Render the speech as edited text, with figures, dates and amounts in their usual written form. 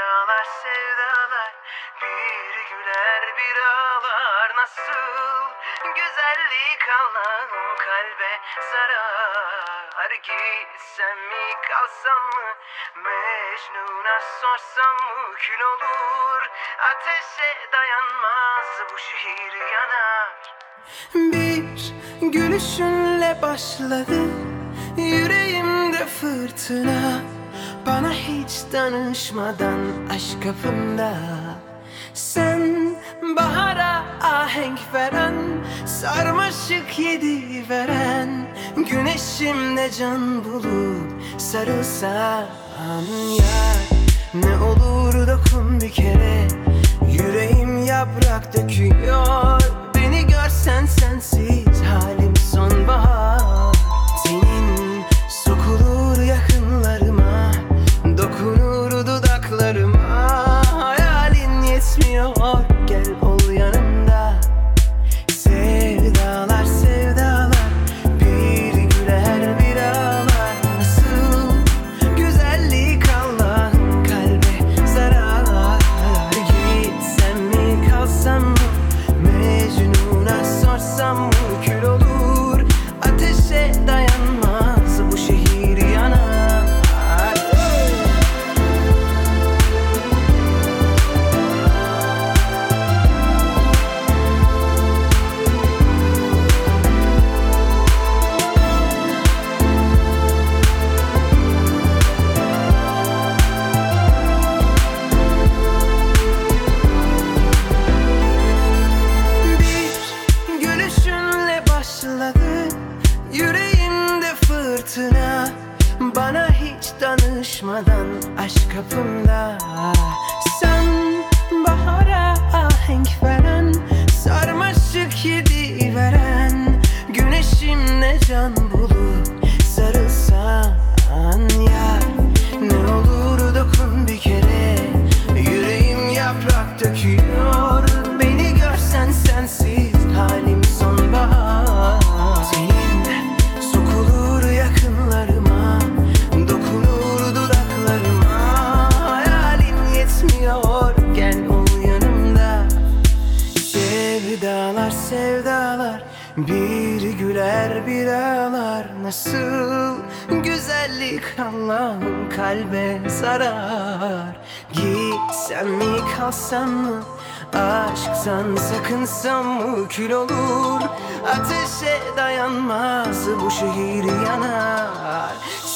Sevdalar sevdalar, bir güler bir ağlar. Nasıl güzellik Allah'ım kalbe zarar. Gitsem mi kalsam mı, Mecnun'a sorsam mı kül olur. Ateşe dayanmaz bu şehir yanar. Bir gülüşünle başladı yüreğimde fırtına. Bana hiç danışmadan aşk kapımda. Sen bahara ahenk veren, sarmaşık yedi veren, güneşimle can bulup sarılsan yar. Ne olur dokun bir kere, yüreğim yaprak döküyor. Beni görsen sensiz halim sonbahar. Senin sokulur yakınlarıma, dokunur dudaklarıma. Hayalin yetmiyor, gel ol yanımda. Sevdalar sevdalar, bir güler bir ağlar. Nasıl güzellik Allah'ın kalbe zarar. Gitsem mi kalsam mı, Mecnun'a sorsam mı kül olur. Ateşe dayanmaz bu şehir yanar. Bir gülüşünle başladı yüreğimde fırtına. Bana hiç danışmadan aşk kapımda. Sen bahara ahenk veren, sarmaşık yedi veren, güneşimle can bulup sarılsan yar. Ne olur dokun bir kere, yüreğim yaprak döküyor. Beni görsen sensiz halim sonbahar. Senin sokulur yakınlarıma, dokunur dudaklarıma. Hayalin yetmiyor, gel ol yanımda. Sevdalar sevdalar, bir güler bir ağlar. Nasıl güzellik Allah'ım kalbe zarar. Gitsem mi kalsam mı, aşktan sakınsam mı kül olur. Ateşe dayanmaz bu şehir yanar.